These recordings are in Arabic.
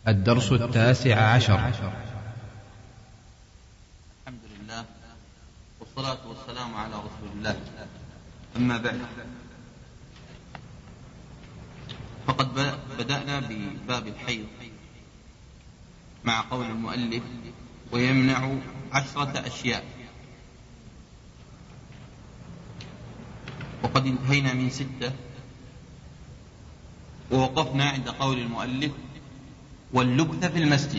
الدرس 19. الحمد لله والصلاة والسلام على رسول الله. أما بعد، فقد بدأنا بباب الحيض مع قول المؤلف: ويمنع 10 أشياء، وقد انتهينا من 6، ووقفنا عند قول المؤلف: واللبث في المسجد.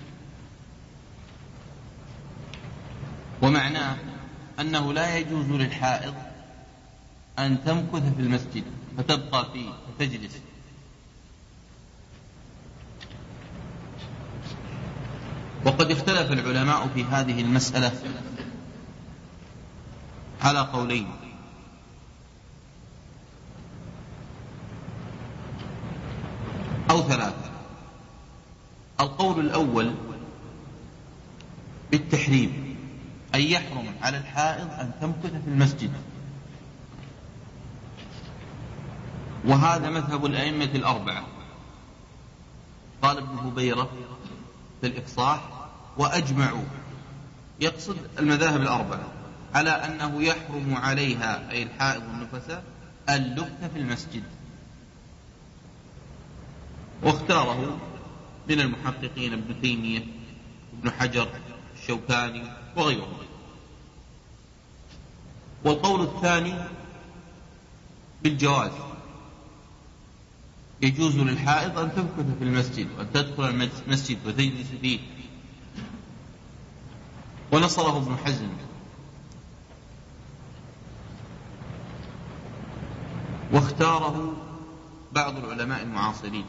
ومعناه أنه لا يجوز للحائض أن تمكث في المسجد فتبقى فيه فتجلس. وقد اختلف العلماء في هذه المسألة على قولين: أو 3. القول الأول بالتحريم، أن يحرم على الحائض أن تمكث في المسجد، وهذا مذهب الأئمة الأربعة. قال ابن هبيرة في الإفصاح: وأجمعوا، يقصد المذاهب الأربعة، على أنه يحرم عليها، أي الحائض والنفساء، اللبث في المسجد. واختاره من المحققين ابن تيمية وابن حجر الشوكاني وغيرهم. والقول الثاني بالجواز، يجوز للحائض أن تمكث في المسجد وأن تدخل المسجد وتجلس فيه، ونصره ابن حزم. واختاره بعض العلماء المعاصرين.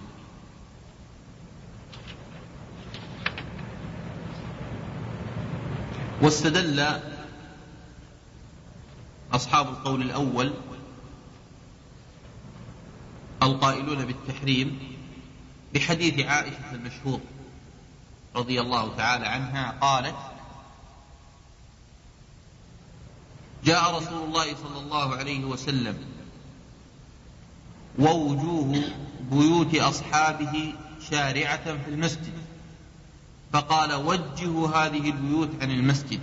واستدل أصحاب القول الأول القائلون بالتحريم بحديث عائشة المشهور رضي الله تعالى عنها، قالت: جاء رسول الله صلى الله عليه وسلم ووجوه بيوت أصحابه شارعة في المسجد، فقال: وجهوا هذه البيوت عن المسجد.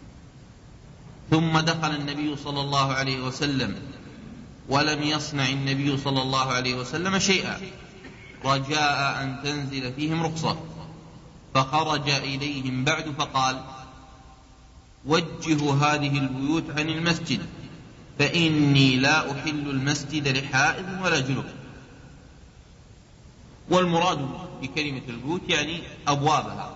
ثم دخل النبي صلى الله عليه وسلم، ولم يصنع النبي صلى الله عليه وسلم شيئا رجاء أن تنزل فيهم رخصة، فخرج إليهم بعد فقال: وجهوا هذه البيوت عن المسجد، فإني لا أحل المسجد لحائض ولا جنوب. والمراد بكلمة البيوت يعني أبوابها.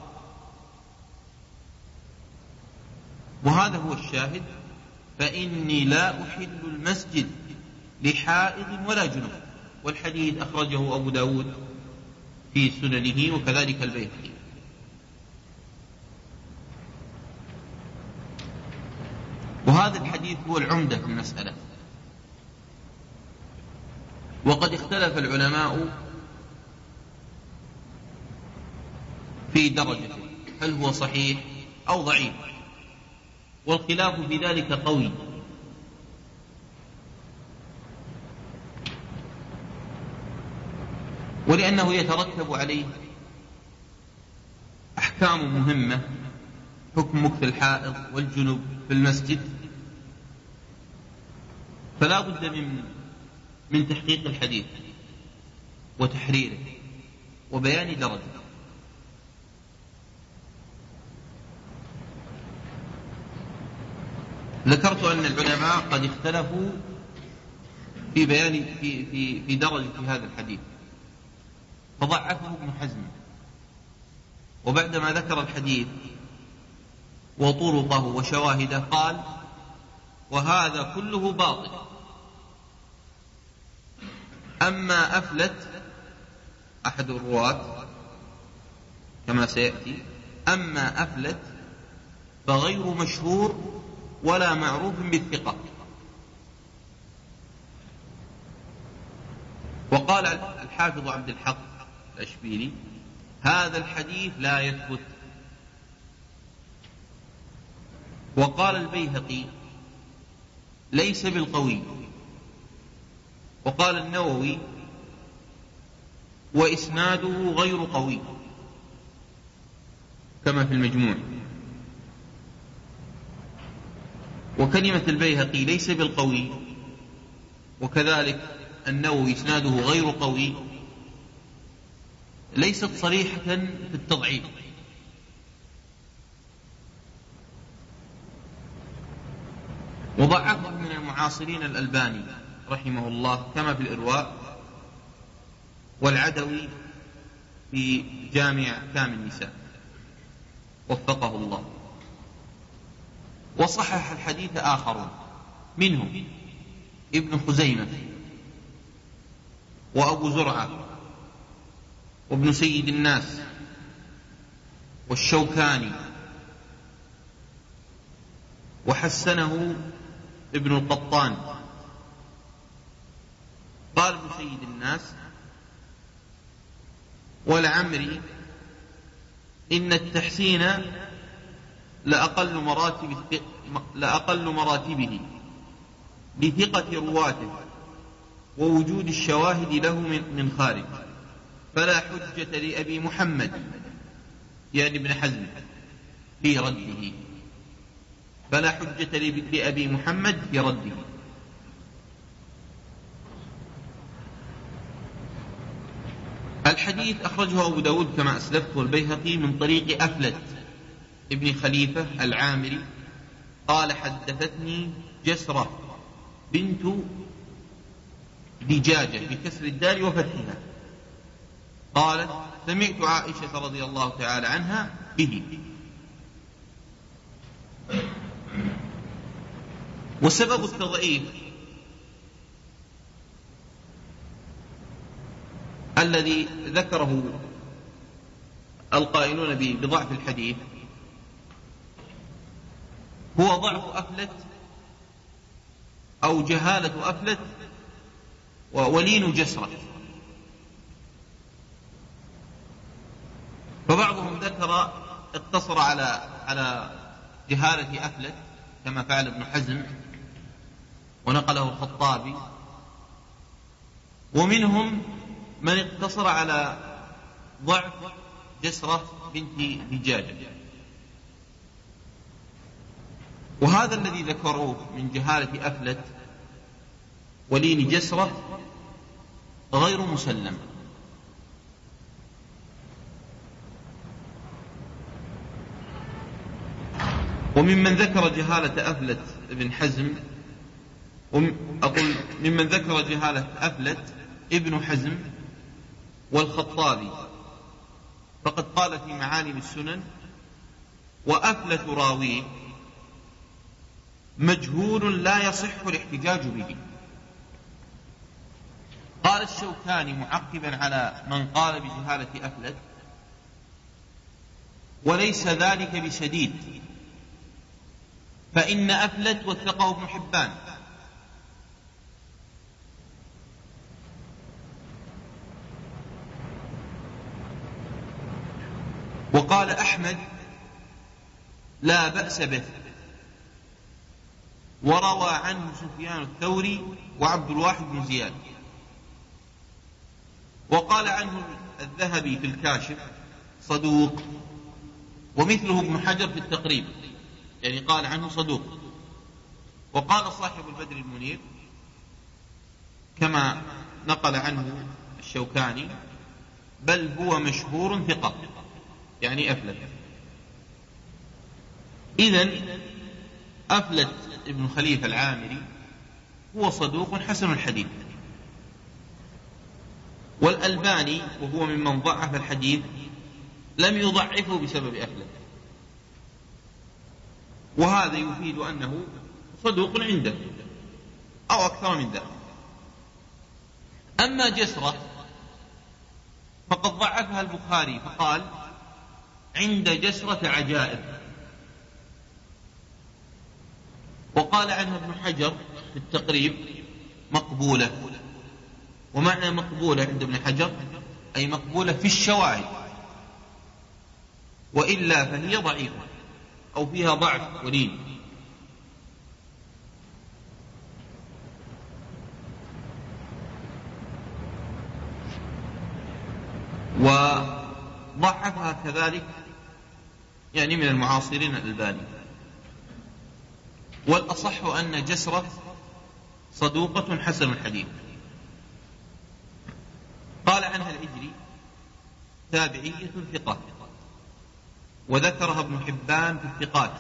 وهذا هو الشاهد: فإني لا أحل المسجد لحائض ولا جنوب. والحديث أخرجه أبو داود في سننه وكذلك البيهقي. وهذا الحديث هو العمدة في المسألة. وقد اختلف العلماء في درجته، هل هو صحيح أو ضعيف، والخلاف في ذلك قوي. ولأنه يترتب عليه أحكام مهمة، حكم مكث الحائض والجنوب في المسجد، فلا بد من تحقيق الحديث وتحريره وبيان درجته. ذكرت أن العلماء قد اختلفوا في بيان في درجة هذا الحديث، فضعفه ابن حزم. وبعدما ذكر الحديث وطرقه وشواهده قال: وهذا كله باطل. أما أفلت أحد الرواة كما سيأتي، أما أفلت فغير مشهور ولا معروف بالثقة. وقال الحافظ عبد الحق الأشبيلي: هذا الحديث لا يثبت. وقال البيهقي: ليس بالقوي. وقال النووي: وإسناده غير قوي. كما في المجموع. وكلمة البيهقي ليس بالقوي، وكذلك النووي إسناده غير قوي، ليست صريحة في التضعيف. وضعفه من المعاصرين الألباني رحمه الله كما في الإرواء، والعدوي في جامع أحكام النساء وفقه الله. وصحح الحديث آخرون منهم ابن خزيمة وأبو زرعة وابن سيد الناس والشوكاني، وحسنه ابن القطان. قال ابن سيد الناس: والعمري إن التحسين لأقل مراتبه لثقة رواته ووجود الشواهد له من خارج، فلا حجة لأبي محمد يعني ابن حزم في رده، فلا حجة لأبي محمد في رده. الحديث أخرجه أبو داود كما أسلفت والبيهقي من طريق أفلت ابن خليفة العامري قال: حدثتني جسرة بنت دجاجة بكسر الدال وفتحها قالت: سمعت عائشة رضي الله تعالى عنها به. وسبب التضعيف الذي ذكره القائلون بضعف الحديث هو ضعف أفلت أو جهالة أفلت ولين جسرة. فبعضهم ذكر اقتصر على جهالة أفلت كما فعل ابن حزم ونقله الخطابي، ومنهم من اقتصر على ضعف جسرة بنت دجاجة. وهذا الذي ذكروه من جهالة أفلت ولين جسرة غير مسلم. وممن ذكر جهالة أفلت ابن حزم، أقول ممن ذكر جهالة أفلت ابن حزم والخطابي، فقد قال في معالم السنن: وأفلت راويه مجهول لا يصح الاحتجاج به. قال الشوكاني معقبا على من قال بجهالة أفلت: وليس ذلك بشديد، فإن أفلت وثقه ابن حبان. وقال أحمد: لا بأس به، وروى عنه سفيان الثوري وعبد الواحد بن زياد. وقال عنه الذهبي في الكاشف: صدوق. ومثله ابن حجر في التقريب، يعني قال عنه صدوق. وقال صاحب البدر المنير كما نقل عنه الشوكاني: بل هو مشهور ثقة، يعني أفلت. إذن أفلت ابن خليفة العامري هو صدوق حسن الحديث. والألباني وهو ممن ضعف الحديث لم يضعفه بسبب أفلت، وهذا يفيد أنه صدوق عنده أو أكثر من ذلك. أما جسرة فقد ضعفها البخاري فقال: عند جسرة عجائب. وقال عنها ابن حجر في التقريب: مقبولة. ومعنى مقبولة عند ابن حجر أي مقبولة في الشواهد، وإلا فهي ضعيفة أو فيها ضعف ولين. وضعفها كذلك يعني من المعاصرين الألباني. والأصح أن جسرة صدوقة حسن الحديث. قال عنها العجلي تابعية ثقة، وذكرها ابن حبان في الثقات،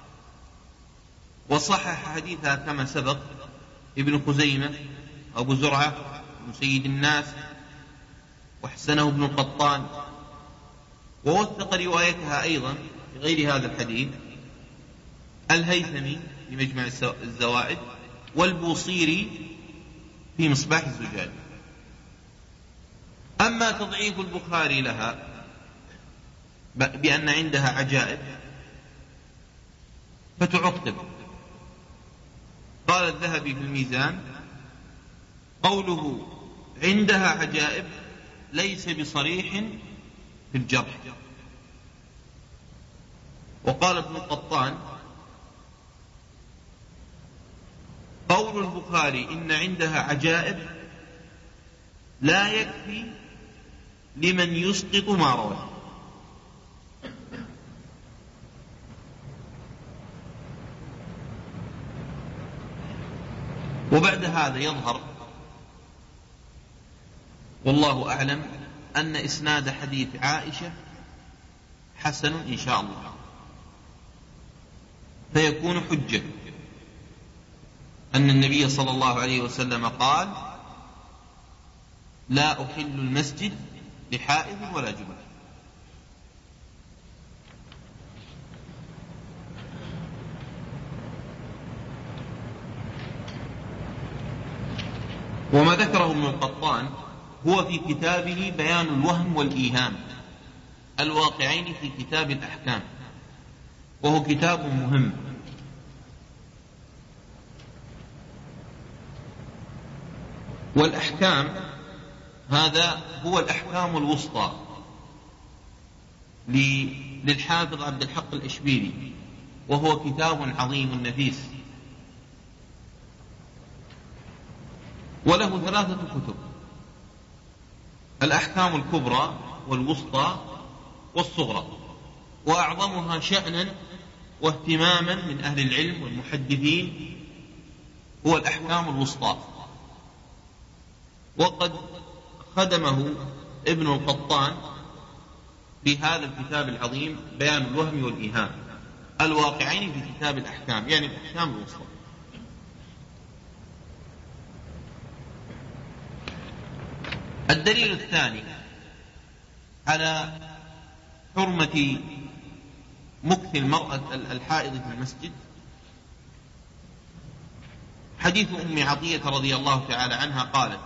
وصحح حديثها كما سبق ابن خزيمة، أبو زرعة، ابن سيد الناس، وحسنه ابن القطان، ووثق روايتها أيضا في غير هذا الحديث الهيثمي في مجمع الزوائد، والبوصيري في مصباح الزجاج. أما تضعيف البخاري لها بأن عندها عجائب فتعقب. قال الذهبي في الميزان: قوله عندها عجائب ليس بصريح في الجرح. وقال ابن القطان: قول البخاري إن عندها عجائب لا يكفي لمن يسقط ما رواه. وبعد هذا يظهر والله أعلم أن إسناد حديث عائشة حسن إن شاء الله، فيكون حجة أن النبي صلى الله عليه وسلم قال: لا أحل المسجد لحائض ولا جنب. وما ذكره ابن القطان هو في كتابه بيان الوهم والإيهام الواقعين في كتاب الأحكام، وهو كتاب مهم. والأحكام هذا هو الأحكام الوسطى للحافظ عبد الحق الإشبيلي، وهو كتاب عظيم نفيس، وله 3 كتب: الأحكام الكبرى والوسطى والصغرى، وأعظمها شأنا واهتماما من أهل العلم والمحدثين هو الأحكام الوسطى. وقد خدمه ابن القطان في هذا الكتاب العظيم بيان الوهم والإيهام الواقعين في كتاب الأحكام، يعني الأحكام الوسطى. الدليل الثاني على حرمة مكث المرأة الحائض في المسجد حديث أم عطية رضي الله تعالى عنها قالت: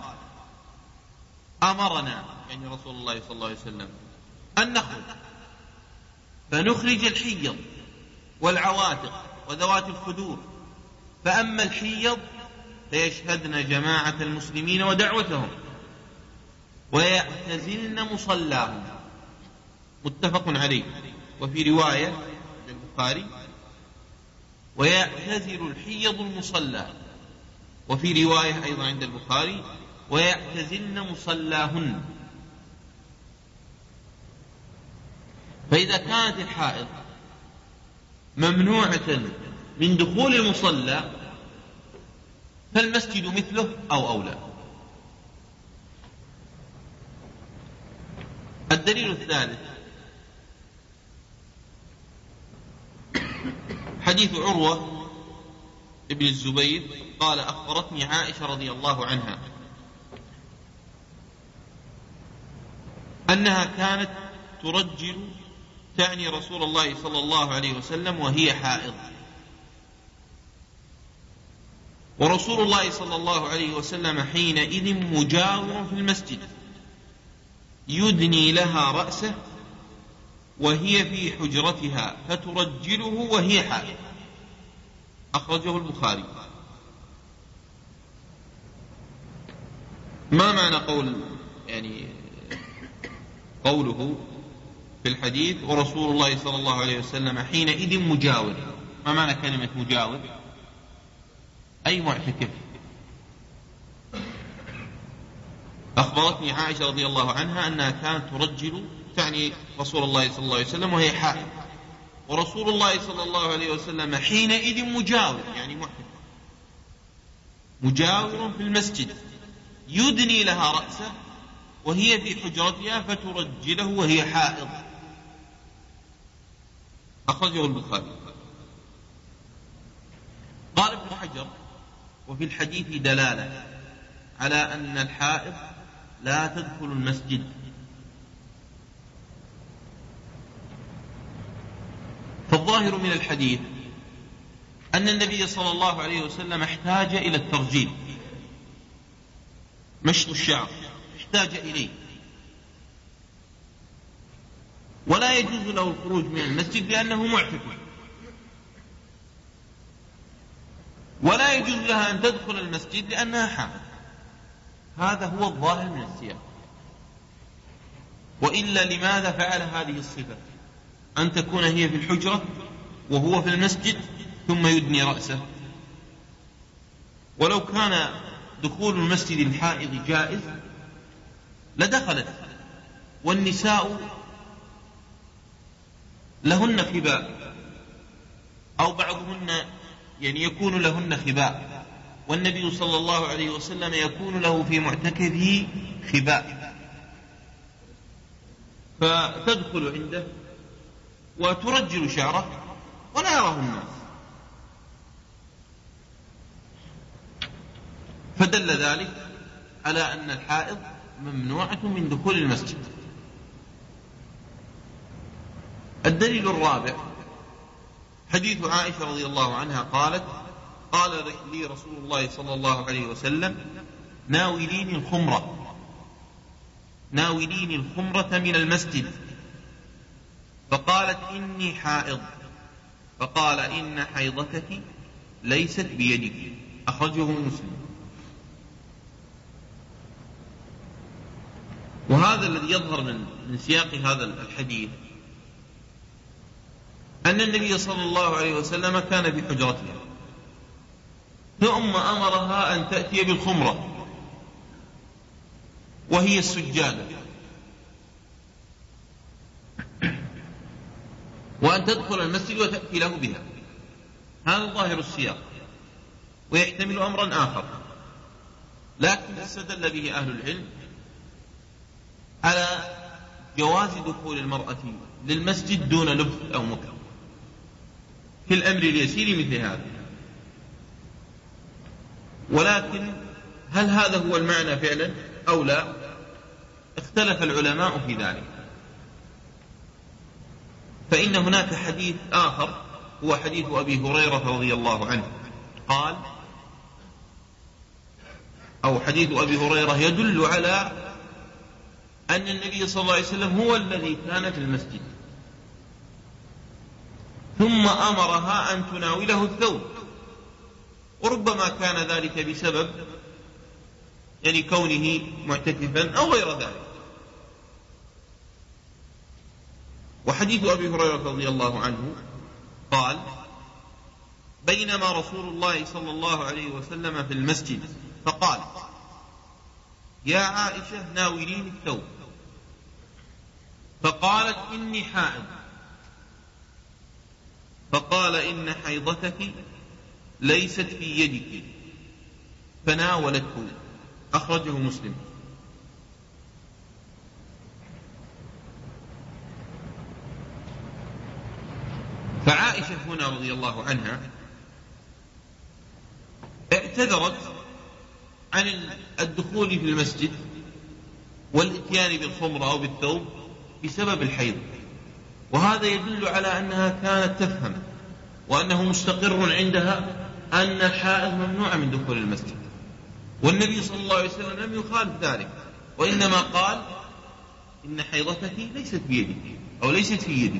أمرنا يعني رسول الله صلى الله عليه وسلم أن نخرج فنخرج الحيض والعواتق وذوات الخدور، فأما الحيض فيشهدن جماعة المسلمين ودعوتهم ويعتزلن مصلاهم. متفق عليه. وفي رواية البخاري: ويعتزل الحيض المصلى. وفي رواية أيضا عند البخاري: ويعتزلن مصلاهن. فإذا كانت الحائض ممنوعة من دخول المصلى فالمسجد مثله أو أولى. الدليل الثالث حديث عروة ابن الزبير قال: أخبرتني عائشة رضي الله عنها أنها كانت ترجل، تعني رسول الله صلى الله عليه وسلم، وهي حائض، ورسول الله صلى الله عليه وسلم حينئذ مجاور في المسجد يدني لها رأسه وهي في حجرتها فترجله وهي حائض. أخرجه البخاري. ما معنى قوله في الحديث ورسول الله صلى الله عليه وسلم حينئذ مجاور؟ ما معنى كلمة مجاور؟ أي معتكف. أخبرتني عائشة رضي الله عنها أنها كانت ترجل، تعني رسول الله صلى الله عليه وسلم، وهي حائض. ورسول الله صلى الله عليه وسلم حينئذ مجاور، يعني محدث مجاور في المسجد، يدني لها رأسه وهي في حجرتها فترجله وهي حائض. أخرجه البخاري. قال ابن حجر: وفي الحديث دلالة على أن الحائض لا تدخل المسجد. فالظاهر من الحديث أن النبي صلى الله عليه وسلم احتاج إلى الترجيل، مشط الشعر احتاج إليه، ولا يجوز له الخروج من المسجد لأنه معتكف، ولا يجوز لها أن تدخل المسجد لأنها حامل. هذا هو الظاهر من السياق. وإلا لماذا فعل هذه الصفة، أن تكون هي في الحجرة وهو في المسجد ثم يدني رأسه؟ ولو كان دخول المسجد الحائض جائز لدخلت، والنساء لهن خباء، أو بعضهن يعني يكون لهن خباء، والنبي صلى الله عليه وسلم يكون له في معتكفه خباء، فتدخل عنده وترجل شعره ولا يراه الناس. فدل ذلك على أن الحائض ممنوعة من دخول المسجد. الدليل الرابع حديث عائشة رضي الله عنها قالت: قال لي رسول الله صلى الله عليه وسلم: ناوليني الخمرة من المسجد. فقالت: إني حائض. فقال: إن حيضتك ليست بيدك. أخرجه مسلم. وهذا الذي يظهر من سياق هذا الحديث أن النبي صلى الله عليه وسلم كان بحجرتها، ثم أمرها أن تأتي بالخمرة وهي السجادة، وأن تدخل المسجد وتأتي له بها. هذا ظاهر السياق، ويحتمل أمرا آخر، لكن استدل به أهل العلم على جواز دخول المرأة للمسجد دون لبث أو مكر في الأمر اليسير مثل هذا. ولكن هل هذا هو المعنى فعلا أو لا؟ اختلف العلماء في ذلك. فإن هناك حديث آخر هو حديث أبي هريرة رضي الله عنه قال، أو حديث أبي هريرة يدل على أن النبي صلى الله عليه وسلم هو الذي كان في المسجد، ثم أمرها أن تناوله الثوب، وربما كان ذلك بسبب يعني كونه معتكفا أو غير ذلك. وحديث أبي هريرة رضي الله عنه قال: بينما رسول الله صلى الله عليه وسلم في المسجد فقال: يا عائشة ناوليني الثوب. فقالت: إني حائض. فقال: إن حيضتك ليست في يدك. فناولته. أخرجه مسلم. فعائشة هنا رضي الله عنها اعتذرت عن الدخول في المسجد والاتيان بالخمر أو بالثوب بسبب الحيض، وهذا يدل على أنها كانت تفهم وأنه مستقر عندها أن الحائض ممنوع من دخول المسجد، والنبي صلى الله عليه وسلم لم يخالف ذلك، وإنما قال: إن حيضتك ليست بيدك أو ليست في يدك.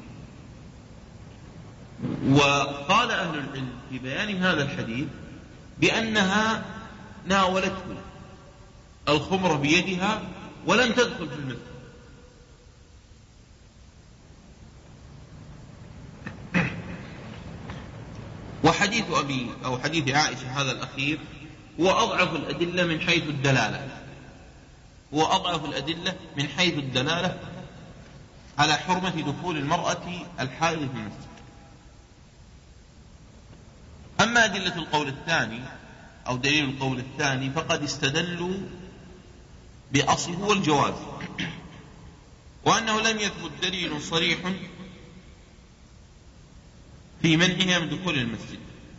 وقال أهل العلم في بيان هذا الحديث بأنها ناولته الخمر بيدها ولم تدخل في المسجد. وحديث حديث عائشة هذا الأخير هو أضعف الأدلة من حيث الدلالة، على حرمة دخول المرأة الحائض في المسجد. أما أدلة القول الثاني أو دليل القول الثاني فقد استدلوا بأصله هو الجواز، وأنه لم يثبت دليل صريح في منعها من دخول المسجد.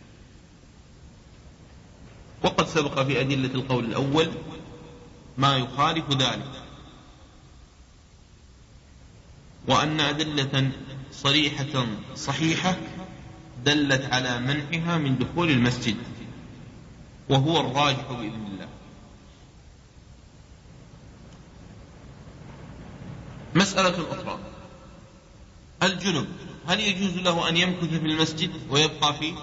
وقد سبق في أدلة القول الأول ما يخالف ذلك، وأن أدلة صريحة صحيحة دلت على منعها من دخول المسجد، وهو الراجح بإذن الله. مسألة أخرى: الجنب هل يجوز له أن يمكث في المسجد ويبقى فيه؟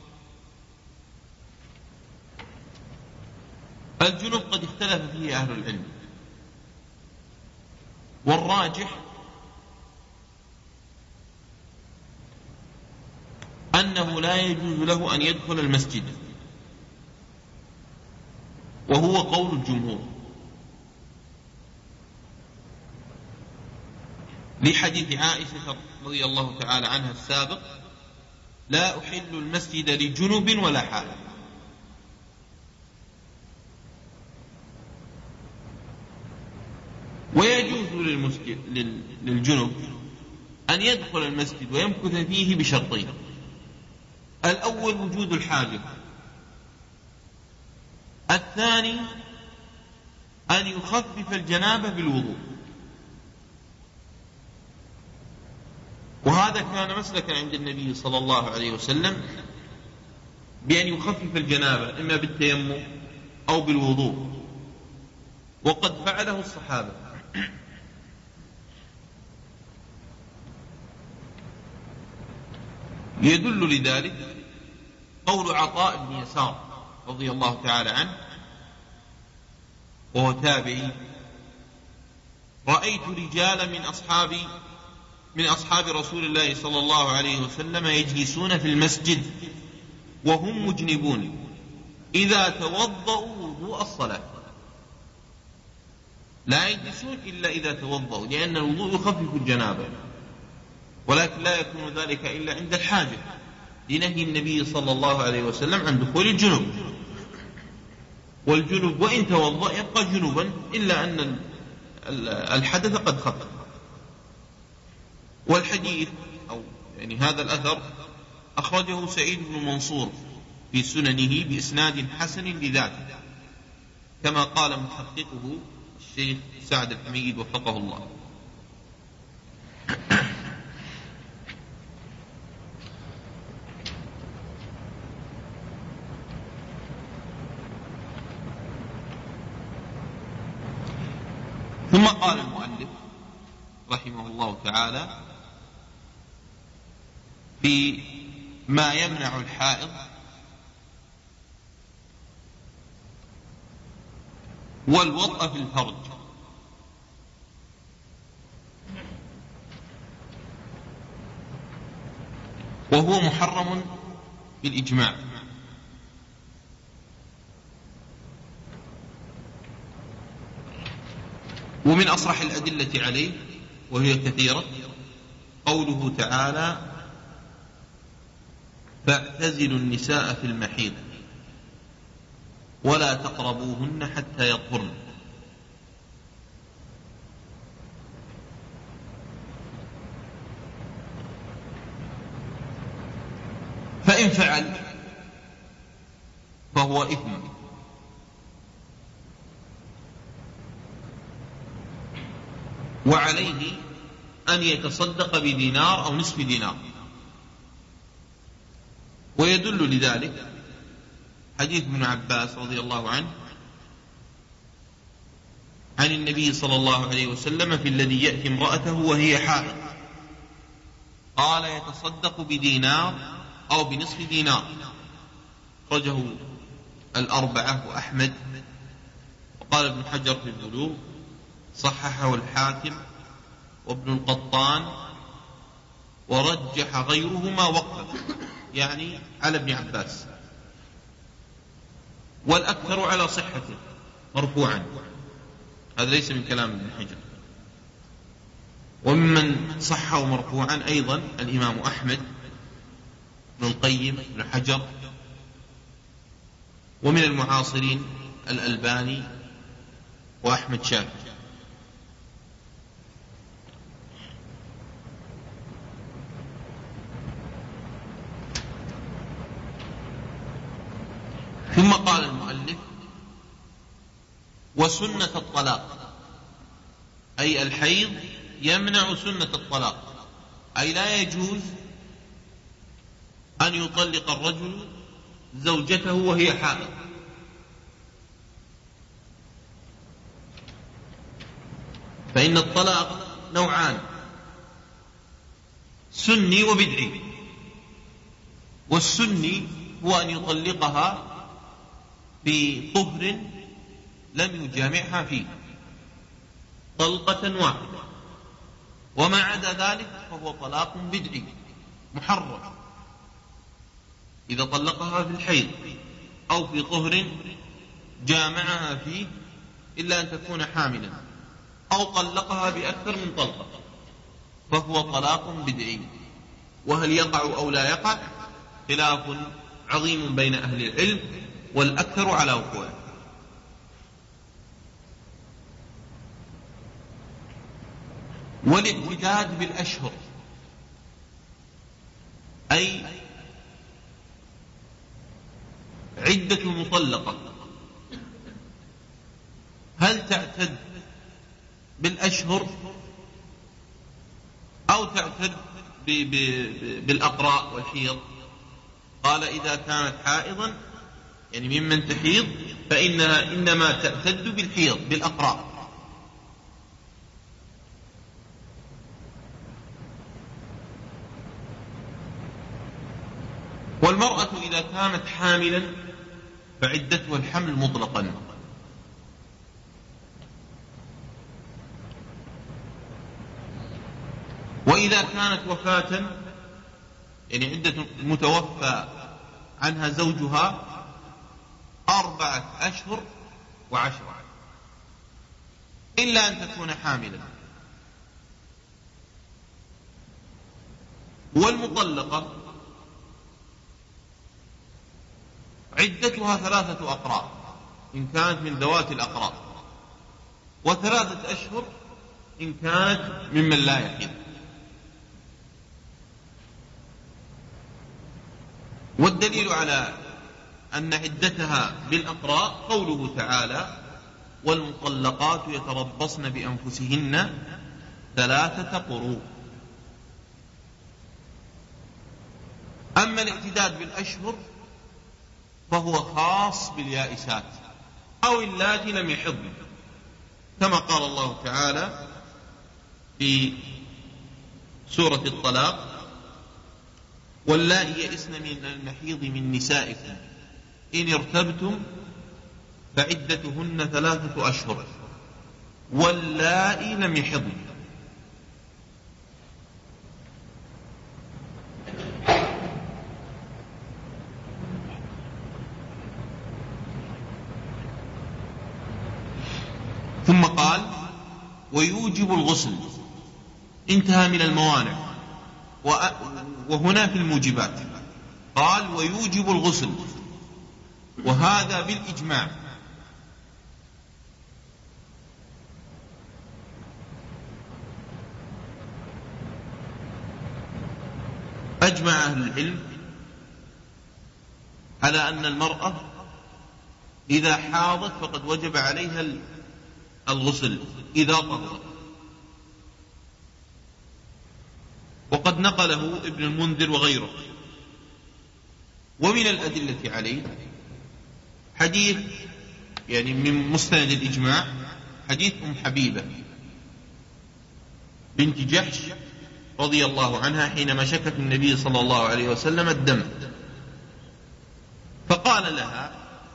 الجنب قد اختلف فيه أهل العلم، والراجح أنه لا يجوز له أن يدخل المسجد، وهو قول الجمهور، لحديث عائشة رضي الله تعالى عنها السابق: لا أحل المسجد لجنب ولا حائض. ويجوز للجنب أن يدخل المسجد ويمكث فيه بشرطين: الأول وجود الحاجة، الثاني أن يخفف الجنابة بالوضوء. وهذا كان مسلكا عند النبي صلى الله عليه وسلم، بأن يخفف الجنابة إما بالتيمم أو بالوضوء، وقد فعله الصحابة. يدل لذلك قول عطاء بن يسار رضي الله تعالى عنه وهو تابعي: رأيت رجالا من أصحاب رسول الله صلى الله عليه وسلم يجلسون في المسجد وهم مجنبون إذا توضأوا وضوء الصلاة. لا يجلسون إلا إذا توضأوا، لأن الوضوء يخفف الجنابة، ولكن لا يكون ذلك إلا عند الحاجة، لنهي النبي صلى الله عليه وسلم عن دخول الجنوب. والجنوب وإن توضأ يبقى جنوبا، إلا أن الحدث قد خفف. والحديث أو يعني هذا الأثر أخرجه سعيد بن منصور في سننه بإسناد حسن لذاته، كما قال محققه الشيخ سعد الحميد وفقه الله. ثم قال المؤلف رحمه الله تعالى في ما يمنع الحائض: والوطأ في الفرج، وهو محرم بالإجماع. ومن أصرح الأدلة عليه وهي كثيرة قوله تعالى: فاعتزلوا النساء في المحيض ولا تقربوهن حتى يطهرن. فإن فعل فهو إثم، وعليه أن يتصدق بدينار أو نصف دينار. ويدل لذلك حديث ابن عباس رضي الله عنه عن النبي صلى الله عليه وسلم في الذي يأتي امرأته وهي حائض، قال: يتصدق بدينار أو بنصف دينار. أخرجه الأربعة وأحمد، وقال ابن حجر في البلوغ: صححه الحاكم وابن القطان، ورجح غيرهما وقفه، يعني على ابن عباس، والأكثر على صحته مرفوعا. هذا ليس من كلام ابن حجر. وممن صحه مرفوعا أيضا الإمام أحمد بن القيم بن حجر، ومن المعاصرين الألباني وأحمد شاكر. ثم قال المؤلف: وسنة الطلاق، أي الحيض يمنع سنة الطلاق، أي لا يجوز أن يطلق الرجل زوجته وهي حائض. فإن الطلاق نوعان: سني وبدعي. والسني هو أن يطلقها في طهر لم يجامعها فيه طلقة واحدة، وما عدا ذلك فهو طلاق بدعي محرم إذا طلقها في الحيض أو في طهر جامعها فيه إلا أن تكون حاملا، أو طلقها بأكثر من طلقة، فهو طلاق بدعي. وهل يقع أو لا يقع خلاف عظيم بين أهل العلم، والأكثر على وقوعه. والاعتداد بالأشهر، أي عدة المطلقة، هل تعتد بالأشهر أو تعتد بالأقراء والحيض؟ قال: إذا كانت حائضا يعني ممن تحيض فإنها إنما تعتد بالحيض بالأقراء. والمرأة إذا كانت حاملا فعدتها الحمل مطلقا. وإذا كانت وفاة يعني عدة المتوفى عنها زوجها 4 أشهر و10، إلا أن تكون حاملا. والمطلقة عدتها 3 أقراء إن كانت من ذوات الأقراء، و3 أشهر إن كانت ممن لا يحيض. والدليل على أن عدتها بالأقراء قوله تعالى: والمطلقات يتربصن بأنفسهن 3 قروء. أما الاعتداد بالأشهر فهو خاص باليائسات أو اللاتي لم يحضن، كما قال الله تعالى في سورة الطلاق: واللائي يئسن من المحيض من نسائكم إن ارتبتم فعدتهن 3 أشهر واللائي لم يحضن. ثم قال: ويوجب الغسل. انتهى من الموانع، وهنا في الموجبات قال: ويوجب الغسل، وهذا بالإجماع. أجمع أهل العلم على أن المرأة إذا حاضت فقد وجب عليها الغسل إذا طهرت. وقد نقله ابن المنذر وغيره. ومن الأدلة عليه حديث يعني من مستند الإجماع حديث حبيبة بنت جحش رضي الله عنها حينما شكت النبي صلى الله عليه وسلم الدم، فقال لها: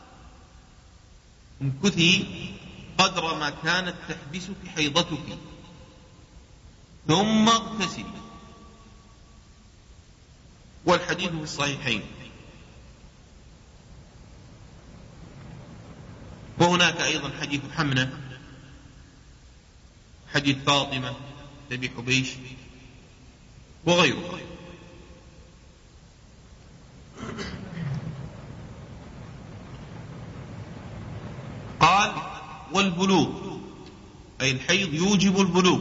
امكثي قدر ما كانت تحبسك حيضتك ثم اغتسلي. والحديث في الصحيحين. وهناك أيضا حديث حمنة، حديث فاطمة تبيح بيش وغيره. قال والبلوغ أي الحيض يوجب البلوغ.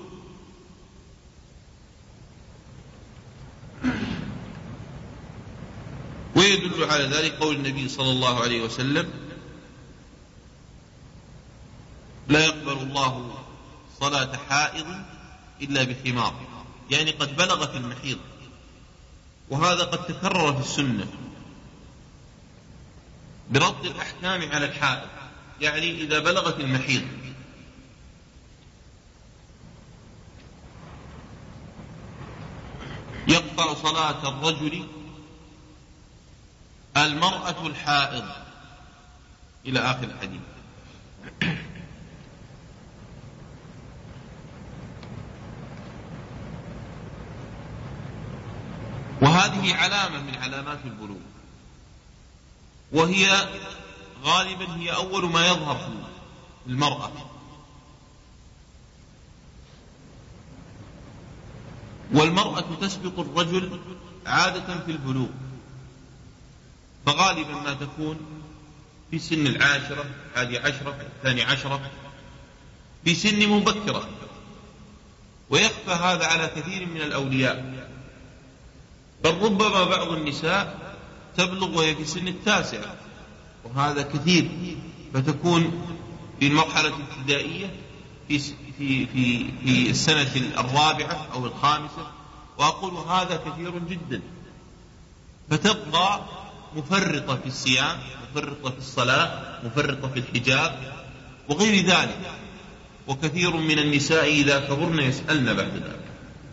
ويدل على ذلك قول النبي صلى الله عليه وسلم لا يقبل الله صلاة حائض إلا بخمار، يعني قد بلغت المحيض، وهذا قد تكرر في السنة برد الأحكام على الحائض، يعني إذا بلغت المحيض. يقطع صلاة الرجل المرأة الحائض إلى آخر الحديث. وهذه علامة من علامات البلوغ، وهي غالبا هي أول ما يظهر في المرأة. والمرأة تسبق الرجل عادة في البلوغ، فغالبا ما تكون في سن 10 11 12 في سن مبكرة، ويخفى هذا على كثير من الأولياء، بل ربما بعض النساء تبلغ وهي في سن 9، وهذا كثير، فتكون في المرحلة الابتدائية في السنة 4 أو 5، وأقول هذا كثير جدا، فتبقى مفرطة في الصيام، مفرطة في الصلاة، مفرطة في الحجاب وغير ذلك. وكثير من النساء إذا كبرن يسألن بعد ذلك.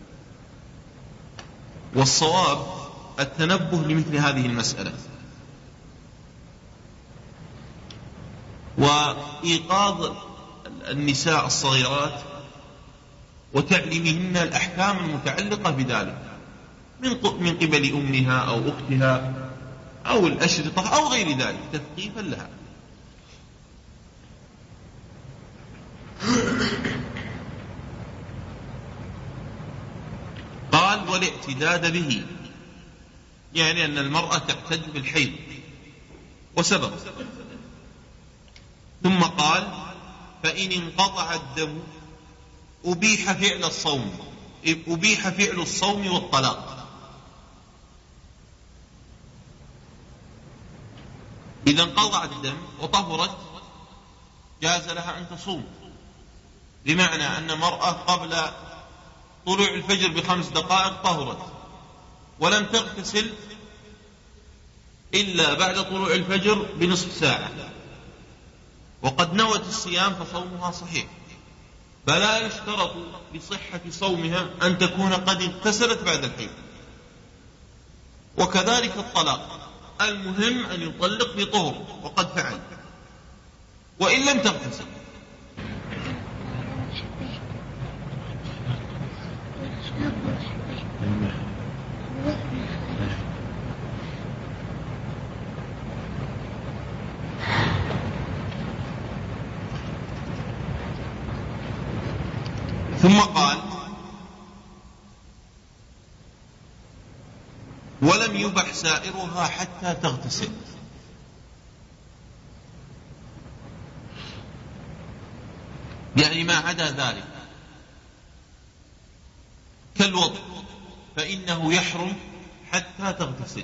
والصواب التنبه لمثل هذه المسألة، وإيقاظ النساء الصغيرات وتعليمهن الأحكام المتعلقة بذلك من قبل أمها أو أختها أو الأشرطة أو غير ذلك، تثقيفا لها. قال والاعتداد به، يعني أن المرأة تعتد بالحيض وسبق. ثم قال فإن انقطع الدم أبيح فعل الصوم، أبيح فعل الصوم والطلاق. إذا انقطع الدم وطهرت جاز لها أن تصوم، بمعنى أن مرأة قبل طلوع الفجر ب5 دقائق طهرت ولم تغتسل إلا بعد طلوع الفجر بنصف ساعة، وقد نوت الصيام، فصومها صحيح، فلا يشترط لصحة صومها أن تكون قد اغتسلت بعد الحيض. وكذلك الطلاق، المهم أن يطلق بطهر وقد فعل، وإن لم تغتسل. ثم قال ولم يبح سائرها حتى تغتسل، يعني ما عدا ذلك كالوضوء فإنه يحرم حتى تغتسل.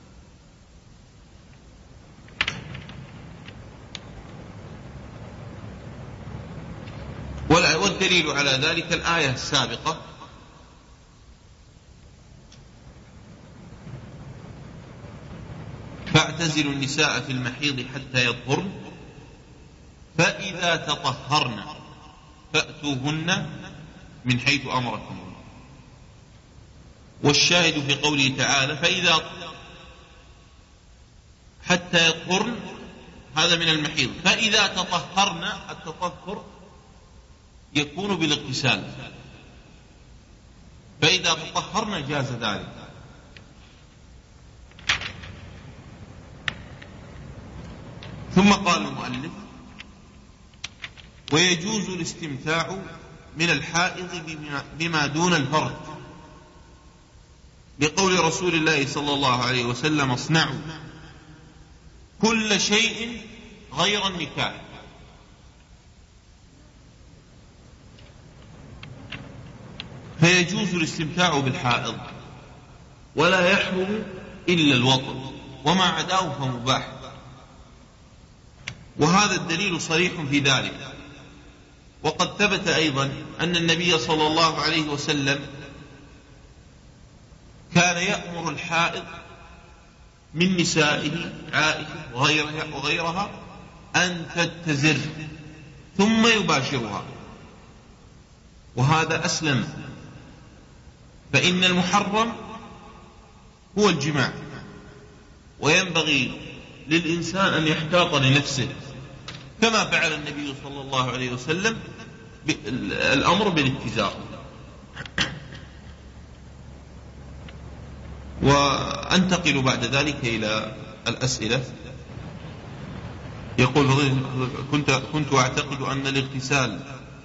والدليل على ذلك الآية السابقة فاعتزلوا النساء في المحيض حتى يطهرن فإذا تطهرن فأتوهن من حيث أمركم الله. والشاهد في قوله تعالى فإذا حتى يطهرن، هذا من المحيض. فإذا تطهرن، التطهر يكون بالاغتسال، فإذا تطهرن جاز ذلك. ثم قال المؤلف ويجوز الاستمتاع من الحائض بما دون الفرج، لقول رسول الله صلى الله عليه وسلم: اصنعوا كل شيء غير النكاح. فيجوز الاستمتاع بالحائض ولا يحرم إلا الوطن، وما عداه فمباح، وهذا الدليل صريح في ذلك. وقد ثبت أيضا أن النبي صلى الله عليه وسلم كان يأمر الحائض من نسائه عائشة وغيرها أن تتزر ثم يباشرها، وهذا أسلم، فإن المحرم هو الجماع، وينبغي للإنسان أن يحتاط لنفسه كما فعل النبي صلى الله عليه وسلم الأمر بالاتزار. وأنتقل بعد ذلك إلى الأسئلة. يقول: كنت أعتقد أن الاغتسال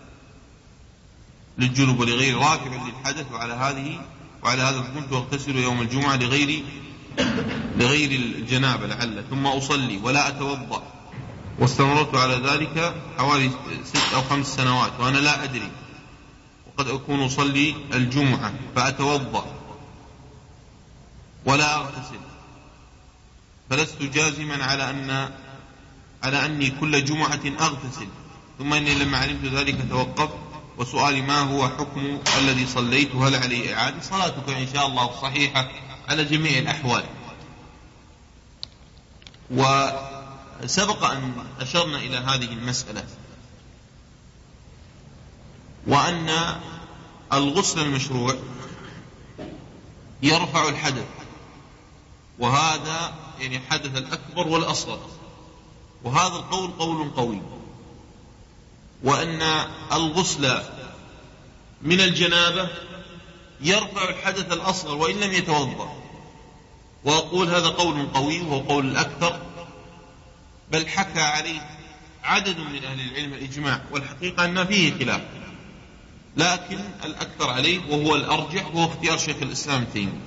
للجنوب ولغير رافع للحدث، وعلى هذا كنت أغتسل يوم الجمعة لغير الجنابة لعل، ثم أصلي ولا أتوضأ، واستمرت على ذلك حوالي 6 أو 5 سنوات وأنا لا أدري، وقد أكون أصلي الجمعة فأتوضأ ولا أغتسل، فلست جازما على أني كل جمعة أغتسل، ثم إني لما علمت ذلك توقفت. وسؤالي: ما هو حكم الذي صليت؟ هل عليه إعادة؟ صلاتك إن شاء الله صحيحة على جميع الأحوال. وسبق أن أشرنا إلى هذه المسألة، وأن الغسل المشروع يرفع الحدث، وهذا يعني الحدث الأكبر والأصغر، وهذا القول قول قوي. وأن الغسل من الجنابة يرفع الحدث الأصغر وإن لم يتوضأ، وأقول هذا قول قوي وهو قول الأكثر، بل حكى عليه عدد من أهل العلم الإجماع، والحقيقة أن فيه خلاف، لكن الأكثر عليه وهو الأرجح هو اختيار شيخ الإسلام تيمية: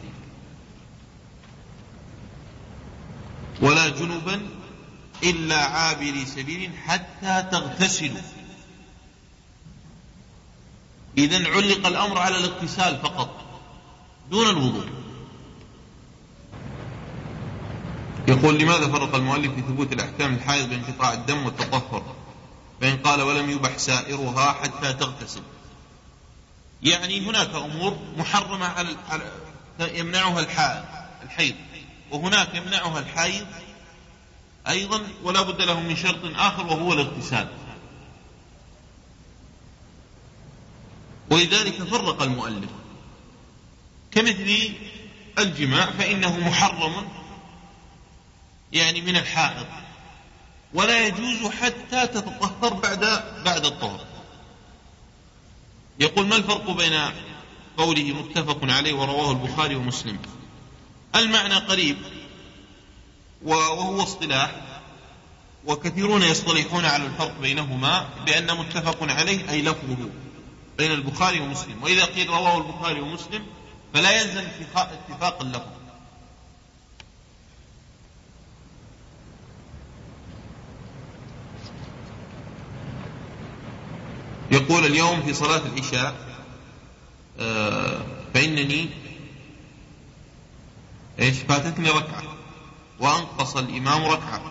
ولا جنبا إلا عابري سبيل حتى تغتسلوا. إذن علق الأمر على الاغتسال فقط دون الوضوء. يقول: لماذا فرق المؤلف في ثبوت الأحكام الحائض بانقطاع الدم والتطهر، فإن قال ولم يبح سائرها حتى تغتسل؟ يعني هناك أمور محرمة يمنعها الحيض، وهناك يمنعها الحيض أيضا، ولا بد له من شرط آخر وهو الاغتسال. ولذلك فرق المؤلف، كمثل الجماع فإنه محرم يعني من الحائض، ولا يجوز حتى تتطهر بعد الطهر. يقول: ما الفرق بين قوله متفق عليه ورواه البخاري ومسلم؟ المعنى قريب وهو اصطلاح، وكثيرون يصطلحون على الفرق بينهما بأن متفق عليه أي لفظه بين البخاري ومسلم، وإذا قيل رواه البخاري ومسلم فلا يلزم اتفاق اللفظ. يقول: اليوم في صلاة العشاء فإنني فاتتني ركعة وأنقص الإمام ركعة،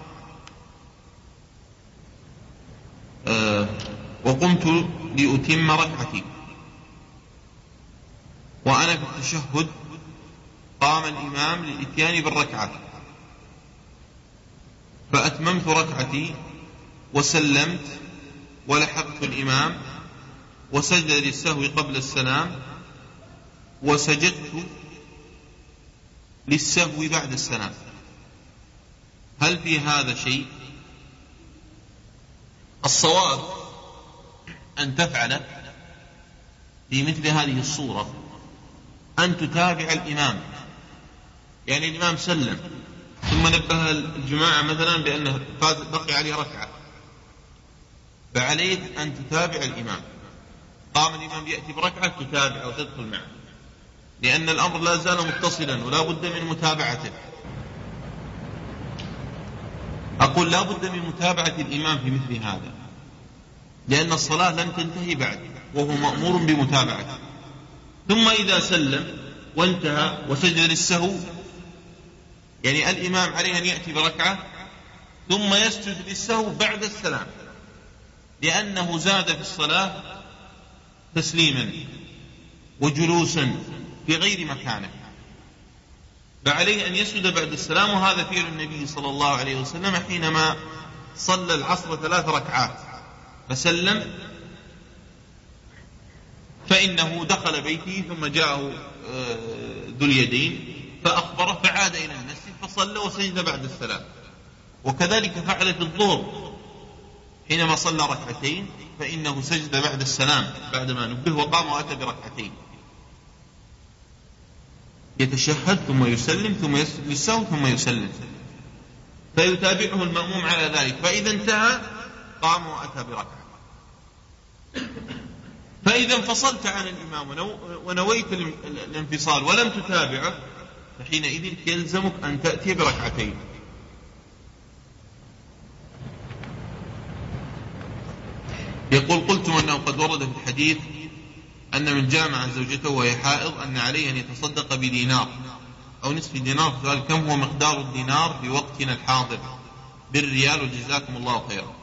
وقمت لأتم ركعتي، وأنا في التشهد قام الإمام للإتيان بالركعة، فأتممت ركعتي وسلمت ولحقت الإمام وسجد للسهو قبل السلام، وسجدت للسهو بعد السلام، هل في هذا شيء؟ الصواب أن تفعل في مثل هذه الصورة أن تتابع الإمام، يعني الإمام سلم ثم نبه الجماعة مثلا بأنه بقي عليه ركعة، فعليك أن تتابع الإمام، قام الإمام يأتي بركعة تتابع وتدخل معه، لأن الأمر لا زال متصلا ولا بد من متابعته. أقول لا بد من متابعة الإمام في مثل هذا، لأن الصلاة لن تنتهي بعد وهو مأمور بمتابعته. ثم إذا سلم وانتهى وسجد للسهو، يعني الإمام عليه أن يأتي بركعة ثم يسجد للسهو بعد السلام، لأنه زاد في الصلاة تسليما وجلوسا في غير مكانه، فعليه أن يسجد بعد السلام. وهذا فعل النبي صلى الله عليه وسلم حينما صلى العصر 3 ركعات فسلم، فإنه دخل بيته ثم جاءه ذو اليدين فأخبره فعاد إلى المسجد فصلى وسجد بعد السلام. وكذلك فعل في الظهر حينما صلى ركعتين فإنه سجد بعد السلام بعدما نبه وقام وأتى بركعتين، يتشهد ثم يسلم ثم يسجد للسهو ثم يسلم، فيتابعه المأموم على ذلك. فإذا انتهى قام وأتى بركعة. فإذا انفصلت عن الإمام ونويت الانفصال ولم تتابعه فحينئذ يلزمك أن تأتي بركعتين. يقول قلت أنه قد ورد في الحديث أن من جامع زوجته وهي حائض أن عليه أن يتصدق بدينار أو نصف دينار، سؤال كم هو مقدار الدينار في وقتنا الحاضر بالريال وجزاكم الله خيرا.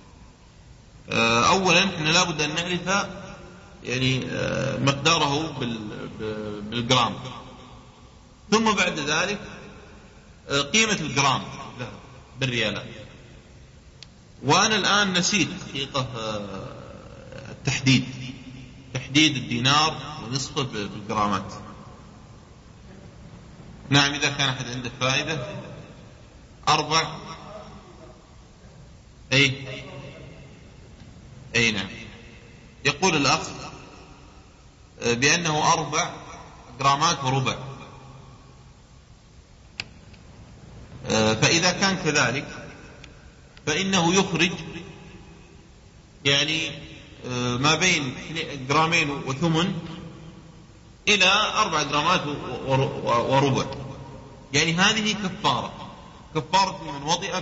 أولا إحنا لابد أن نعرف يعني مقداره بالجرام، ثم بعد ذلك قيمة الجرام بالريالات. وأنا الآن نسيت حقيقة تحديد الدينار ونصفه بالجرامات. نعم، إذا كان أحد عنده فائدة 4 أي نعم. يقول الأخ بأنه 4 جرامات وربع، فإذا كان كذلك فإنه يخرج يعني ما بين 2 جرامين وثمن إلى 4 جرامات وربع، يعني هذه كفارة من وطئ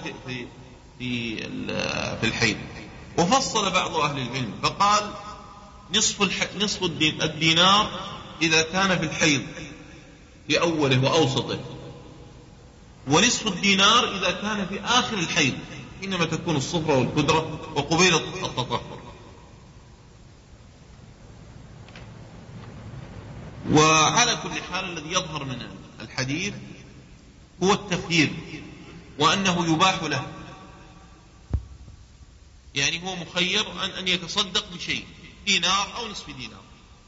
في الحيض. وفصل بعض أهل العلم فقال نصف الدينار إذا كان في الحيض في أوله وأوسطه، ونصف الدينار إذا كان في آخر الحيض حينما تكون الصفرة والكدرة وقبيل التطهر. وعلى كل حال الذي يظهر من الحديث هو التخيير، وأنه يباح له، يعني هو مخير أن يتصدق بشيء، دينار أو نصف دينار.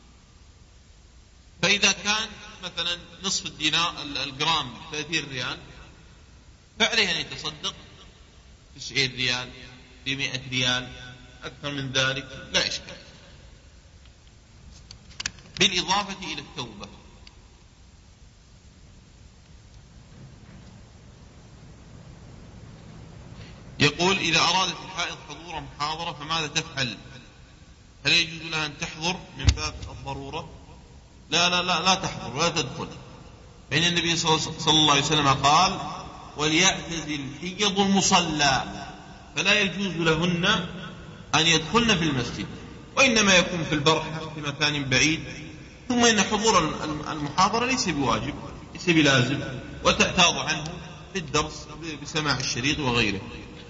فإذا كان مثلا نصف الدينار الجرام 30 ريال فعليه أن يتصدق 90 ريال ب100 ريال، أكثر من ذلك لا إشكال، بالإضافة إلى التوبة. يقول إذا أرادت الحائض حضور محاضرة فماذا تفعل؟ هل يجوز لها أن تحضر من باب الضرورة؟ لا تحضر ولا تدخل، فإن النبي صلى الله عليه وسلم قال وليعتزل الحيض المصلى، فلا يجوز لهن أن يدخلن في المسجد، وإنما يكون في البرحة في مكان بعيد. ثم إن حضور المحاضرة ليس بواجب، ليس بلازم، وتعتاض عنه في الدرس بسماع الشريط وغيره.